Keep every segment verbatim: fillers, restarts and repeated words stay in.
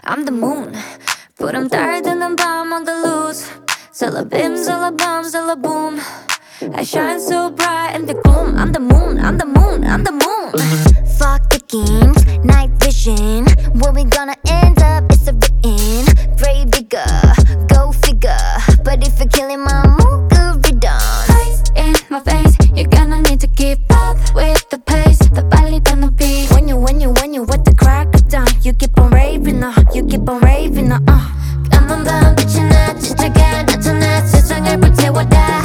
I'm the moon. Put tired in the bomb on the loose. Salabim, salabam, salaboom. I shine so bright in the gloom. I'm the moon, I'm the moon, I'm the moon. Fuck the games, night vision. Where we gonna end up, it's a written. Pray bigger, go figure. But if you're killing my mood, good riddance. Eyes in my face, you're gonna need to keep up with the pace. The ballet on the beat. When you, when you, when you with the crack of dawn, you keep on raving, uh, you keep on raving, uh, uh. I'm 밤 빛이 나 진짜가 나타나 세상을 불태워다.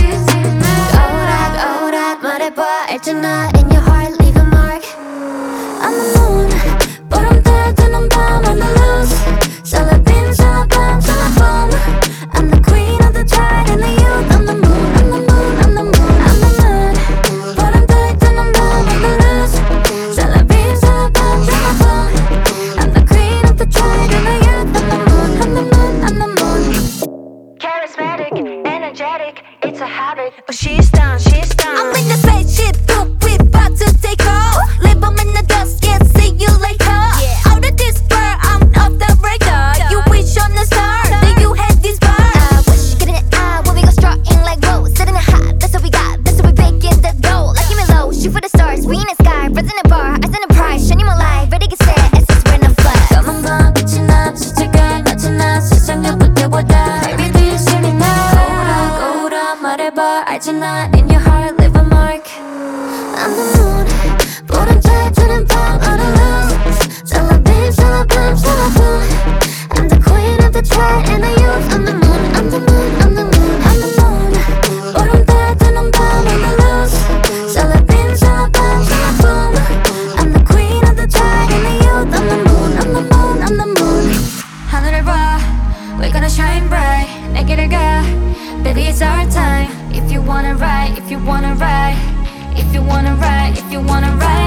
오락 오락 말해봐 알잖아. In your heart leave a mark. I'm the moon. 보름 따뜻한 밤 on the loose. 살라빔 살라밤 살라봄. I'm the queen of the tide and the youth. I'm the moon, I'm the moon, I'm the moon, I'm the moon. 보름 따뜻한 밤 on the loose. 살라빔 살라밤 살라봄. I'm the queen of the tide and the youth. I'm the moon, I'm the moon, I'm the moon. Charismatic, energetic, it's a habit. Oh, she's down, she's down. I'm in the spaceship, poop, we about to take off. Leave 'em in the dust, yeah, see you later. Yeah. Out of this bird, I'm off the radar. You wish on the star, then you had this bar. I wish, getting it out when we go strutting like whoa. Sitting it hot, that's what we got, that's what we baking the goal. Like give me low, shoot for the stars, we in the sky. Friends in the bar, eyes in the prize, shining my light. Ready, get set, essence, we're in the flood. 까만 밤 빛이 나 진짜가 나타나 세상을 불태워다. Baby do you see me now? 오락 오락 말해봐 알잖아. In your heart leave a mark. I'm the moon. 보름 따뜻한 밤 on the loose. 살라빔 살라밤 살라봄. I'm the queen of the tide and the youth. I'm the moon, I'm the moon, I'm the moon, I'm the moon. 보름 따뜻한 밤 on the loose. 살라빔 살라밤 살라봄. I'm the queen of the tide and the youth. I'm the moon, I'm the moon, I'm the moon. 하늘을 봐, we're gonna shine bright. 내 길을 가, baby it's our time. If you wanna ride, if you wanna ride, if you wanna ride, if you wanna ride.